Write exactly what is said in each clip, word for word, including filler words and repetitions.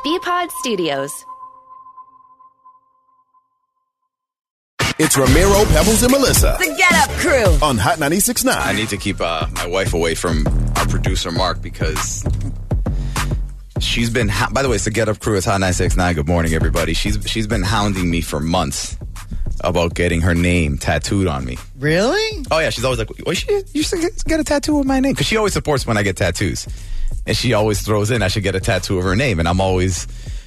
B-Pod Studios. It's Ramiro, Pebbles, and Melissa. The Get Up Crew. On Hot ninety-six point nine. I need to keep uh, my wife away from our producer, Mark, because she's been... Ha- By the way, it's the Get Up Crew. It's Hot ninety-six point nine. Good morning, everybody. She's She's been hounding me for months about getting her name tattooed on me. Really? Oh, yeah. She's always like, well, you, you should get, get a tattoo with my name. Because she always supports when I get tattoos. And she always throws in, I should get a tattoo of her name. And I'm always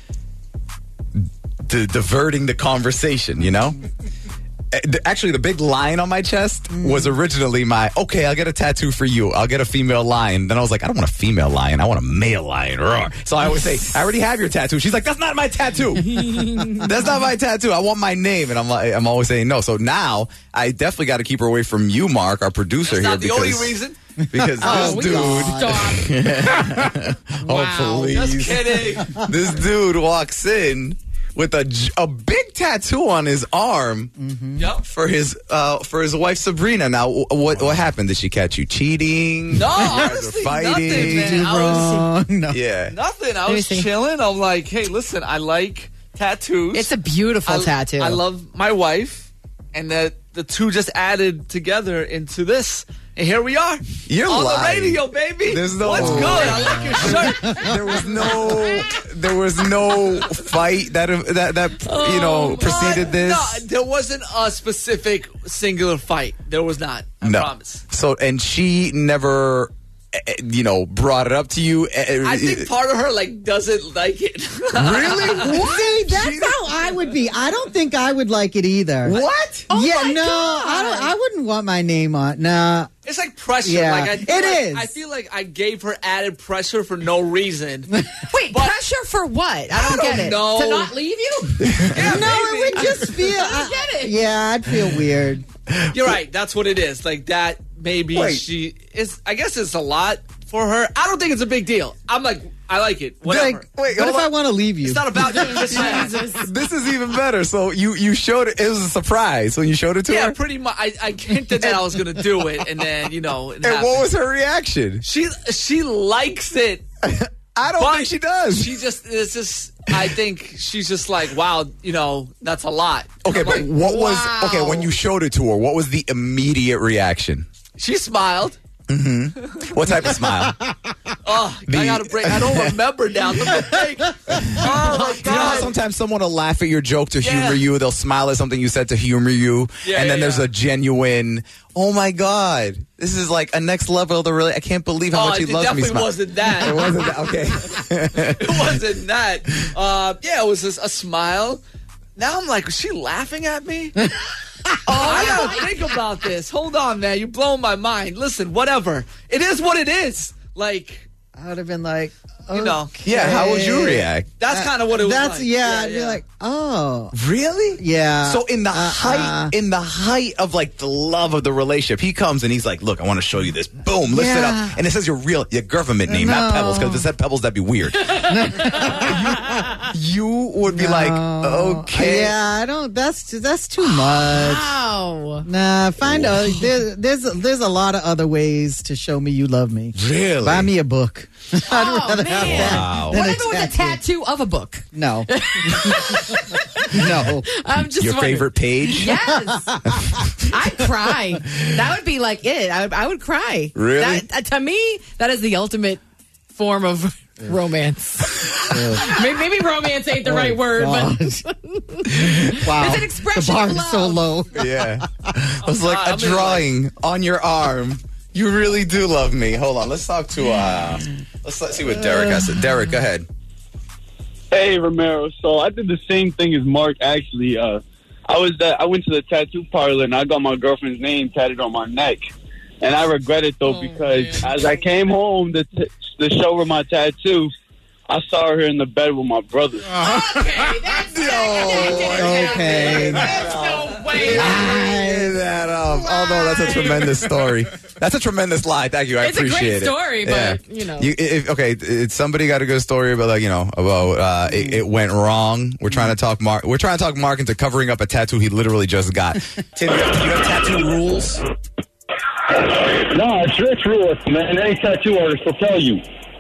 d- diverting the conversation, you know? Actually, the big lion on my chest was originally my, okay, I'll get a tattoo for you. I'll get a female lion. Then I was like, I don't want a female lion. I want a male lion. Roar. So I always say, I already have your tattoo. She's like, that's not my tattoo. That's not my tattoo. I want my name. And I'm like, I'm always saying no. So now I definitely got to keep her away from you, Mark, our producer that's here. Not the because, only reason. Because Oh, this dude. God. Oh, Wow. please. Just kidding. This dude walks in with a, j- a big tattoo on his arm Yep. for his uh, for his wife Sabrina. Now, w- what what happened? Did she catch you cheating? No, You guys were honestly, fighting? nothing, man. You I was, wrong. No. Yeah. nothing. I me was see. chilling. I'm like, hey, listen, I like tattoos. It's a beautiful I, tattoo. I love my wife, and that the two just added together into this. And here we are. You're on lying. the radio, baby. There's no- What's good? I like your shirt. There was no there was no fight that that that you know preceded Uh, this. No, there wasn't a specific singular fight. There was not. I No. promise. So and she never, eh, you know, brought it up to you. eh, I eh, think part of her like doesn't like it. really. See, that's how I would be. I don't think I would like it either. What? yeah, my no, God. I don't. I wouldn't want my name on. Nah. It's like pressure. Yeah, like I feel it like, is. I feel like I gave her added pressure for no reason. Wait, But- pressure for what? I don't, I get don't it. know. To not leave you? Yeah, No, maybe. it would just feel. I don't get it. Yeah, I'd feel weird. You're right. That's what it is. Like that. Maybe Wait. she is. I guess it's a lot for her. I don't think it's a big deal. I'm like, I like it. Whatever. Like, Wait, what hold if I on. want to leave you? It's not about you. Just like, This is even better. So you you showed it. It was a surprise when you showed it to yeah, her. pretty much. I, I hinted that I was gonna do it, and then you know. It And happened. what was her reaction? She she likes it. I don't But think she does. She just it's just. I think she's just like, wow, you know, that's a lot. okay, I'm but like, what was wow. okay when you showed it to her? What was the immediate reaction? she smiled. What type of smile? Oh, The- I gotta break. I don't remember now. Let me think. Oh my You know how god. sometimes someone will laugh at your joke to Yeah. humor you. They'll smile at something you said to humor you, Yeah, and then yeah, there's yeah. a genuine, oh my god, this is like a next level of the really. I can't believe how Oh, much he it loves me. definitely Smile. wasn't that. It wasn't that. Okay. It wasn't that. Uh, yeah, it was just a smile. Now I'm like, is she laughing at me? oh, I gotta think about this. Hold on, man. You're blowing my mind. Listen, whatever. It is what it is. Like, I would have been like, you know. okay. Yeah. How would you react? That's kind of what it was That's like. yeah. I'd be like, oh, Really? yeah. So in the Uh-uh. height, in the height of like the love of the relationship, he comes and he's like, "Look, I want to show you this." Boom, lift it Yeah. up, and it says your real, your government name, not No. Pebbles. Because if it said Pebbles, that'd be weird. you, you would be like, No. "Okay, Yeah, I don't. That's that's too much. Wow. Nah, find out. There, there's there's a lot of other ways to show me you love me. really?" Buy me a book. I'd Oh, rather have man. that Wow. than What a if it was a tattoo of a book? No, no. I'm just Your wondering. favorite page? Yes. I'd cry. That would be like it. I would, I would cry. Really? That, uh, to me, that is the ultimate form of romance. maybe, maybe romance ain't the right word, but Wow, It's an expression the bar of is so love. low. Yeah. It was like God, a I'm in, drawing on your arm. You really do love me. Hold on. Let's talk to. uh Let's, let's see what Derek has to. Derek, go ahead. Hey, Romero. So I did the same thing as Mark, actually. Uh, I was uh, I went to the tattoo parlor, and I got my girlfriend's name tatted on my neck. And I regret it, though, Oh, because man. as I came home to, t- to show her my tattoo, I saw her in the bed with my brother. okay, that's no, okay. That's no way. Lie that up. Although that's a tremendous story. That's a tremendous lie. Thank you. I It's a great appreciate it. story, but, you know. if, okay, if somebody got a good story about like you know about uh, it, it went wrong. We're trying to talk Mark. We're trying to talk Mark into covering up a tattoo he literally just got. Tim, you have, do you have tattoo rules? No, it's it's rules, man. Any tattoo artist will tell you.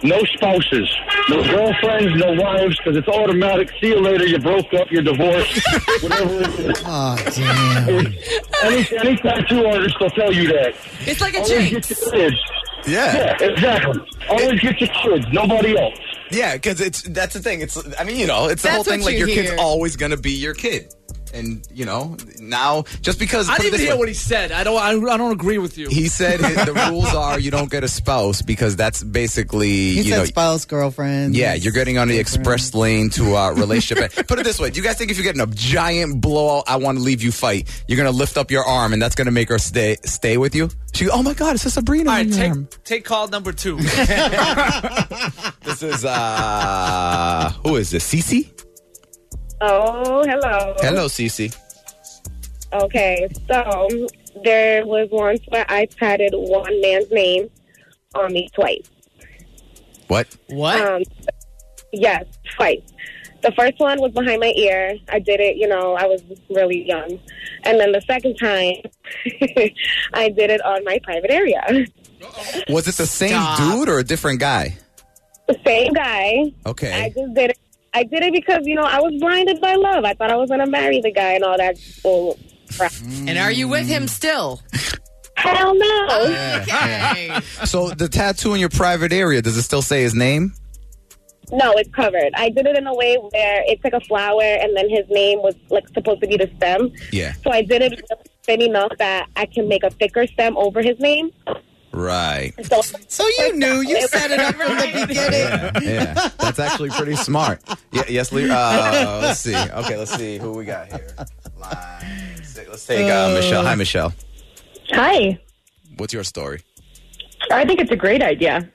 No spouses, no girlfriends, no wives, because it's automatic. See you later. You broke up. You're divorced. Whatever it is. Oh, damn. Any, any tattoo artist will tell you that. It's like a Always jinx. get your kids. Yeah. Yeah, exactly. Always get your kids. Nobody else. Yeah, because it's that's the thing. It's I mean, you know, it's the That's whole thing. what Like you your kid's hear. always gonna be your kid, and you know now just because I put it didn't even this hear way, what he said. I don't. I, I don't agree with you. he said his, the rules are you don't get a spouse because that's basically He you said know. spouse, girlfriend. Yeah, you're getting on the express lane to a relationship. Put it this way: do you guys think if you're getting a giant blowout, I want to leave you fight, you're gonna lift up your arm and that's gonna make her stay stay with you? She, oh my God, it's a Sabrina. All right, on your arm. take take call number two. This is uh, who is this? Cece? Oh, hello. Hello, Cece. Okay, so there was once where I tatted one man's name on me twice. What? What? Um, yes, twice. The first one was behind my ear. I did it, you know, I was really young. And then the second time, I did it on my private area. Was it the same Stop. dude or a different guy? The same guy. Okay. I just did it. I did it because, you know, I was blinded by love. I thought I was going to marry the guy and all that bull crap. And are you with him still? Hell no. Okay. So the tattoo in your private area, does it still say his name? No, it's covered. I did it in a way where it's like a flower and then his name was like supposed to be the stem. Yeah. So I did it thin enough that I can make a thicker stem over his name. Right. So, So you knew. You set it up from the beginning. Yeah, yeah. That's actually pretty smart. Yeah, yes, Lee. Uh, let's see. Okay, let's see who we got here. Line six. Let's take uh, Michelle. Hi, Michelle. Hi. What's your story? I think it's a great idea.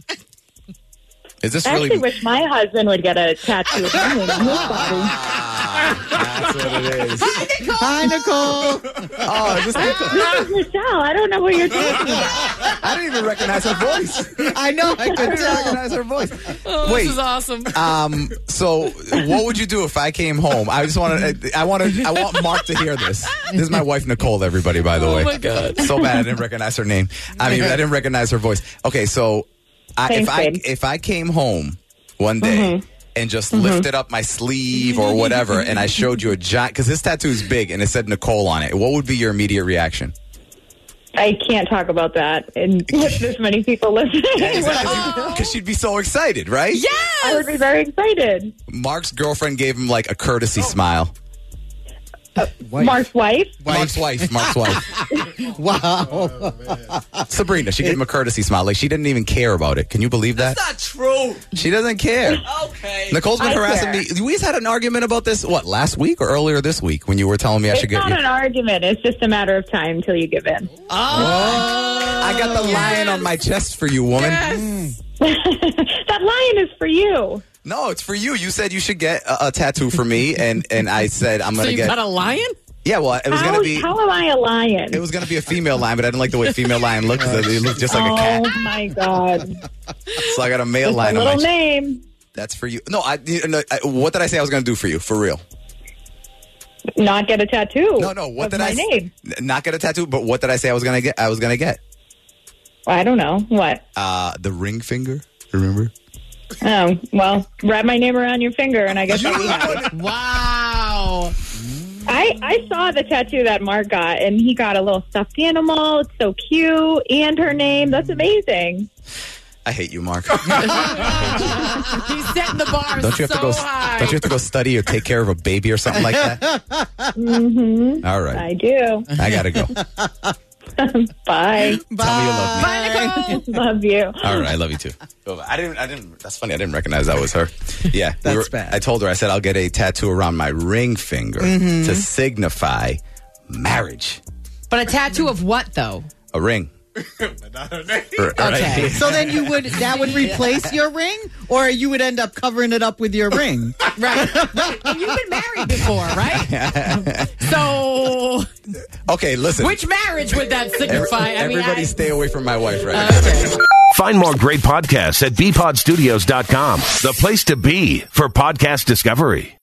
Is this I really? actually wish my husband would get a tattoo of my name on his body. That's what it is. Hi, Nicole. Oh, is this Nicole? This is Michelle. I don't know what you're talking about. I didn't even recognize her voice. I know. I I could didn't tell. recognize her voice. Oh, Wait. this is awesome. Um. So, what would you do if I came home? I just want to. I want to. I want Mark to hear this. This is my wife Nicole. Everybody, by the Oh, way. my God. So bad I didn't recognize her name. I mean, I didn't recognize her voice. Okay, so I, if Thanks, I babe. if I came home one day Mm-hmm. and just lifted up my sleeve or whatever, and I showed you a giant because this tattoo is big and it said Nicole on it, what would be your immediate reaction? I can't talk about that and with this many people listening. Because she'd be so excited, right? I would be very excited. Mark's girlfriend gave him like a courtesy smile. Wife. Mark's wife? Mark's wife. Mark's wife. Wow. Sabrina, she gave him a courtesy smile. Like she didn't even care about it. Can you believe that? That's not true. She doesn't care. Okay. Nicole's been I harassing care. me. We had an argument about this, what, last week or earlier this week when you were telling me I It's should get not you. an argument. It's just a matter of time until you give in. I got the lion on my chest for you, woman. Yes. That lion is for you. No, it's for you. You said you should get a, a tattoo for me, and, and I said I'm So going to you get. got a lion? Yeah, well, it was How, going to be. how am I a lion? It was going to be a female lion, but I didn't like the way female lion looked. 'Cause it looked just like oh a cat. my God. So I got a male Just a lion on my little chest. name. That's for you. No, I, you know, I. What did I say I was going to do for you? For real? Not get a tattoo. No, no. What of did my I? s- name. N- Not get a tattoo, but what did I say I was going to get? I was going to get I don't know. What? uh, the ring finger. Remember? Oh, well, wrap my name around your finger and I guess I'll be happy. Wow. I, I saw the tattoo that Mark got, and he got a little stuffed animal. It's so cute. And her name. That's amazing. I hate you, Mark. He's setting the bar Don't you have so to go? high. Don't you have to go study or take care of a baby or something like that? Mm-hmm. All right, I do. I gotta go. Bye. Tell me you love me. Bye, Nicole. Love you. All right, I love you too. I didn't. I didn't. That's funny. I didn't recognize that was her. Yeah, we That's were- bad. I told her. I said I'll get a tattoo around my ring finger to signify marriage. But a tattoo of what, though? A ring. Okay. So then you would that would replace your ring, or you would end up covering it up with your ring. Right. Right. And you've been married before, right? So, Okay, listen. which marriage would that Every- signify? I mean, everybody I, stay away from my wife right now. Okay. Find more great podcasts at b pod studios dot com, the place to be for podcast discovery.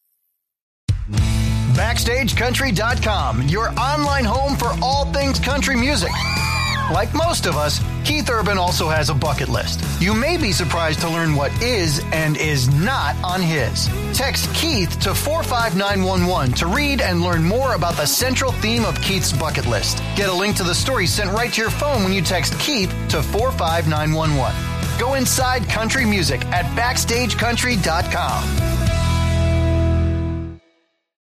Backstage Country dot com, your online home for all things country music. Like most of us, Keith Urban also has a bucket list. You may be surprised to learn what is and is not on his. Text Keith to four five nine one one to read and learn more about the central theme of Keith's bucket list. Get a link to the story sent right to your phone when you text Keith to four five nine one one. Go inside country music at backstage country dot com.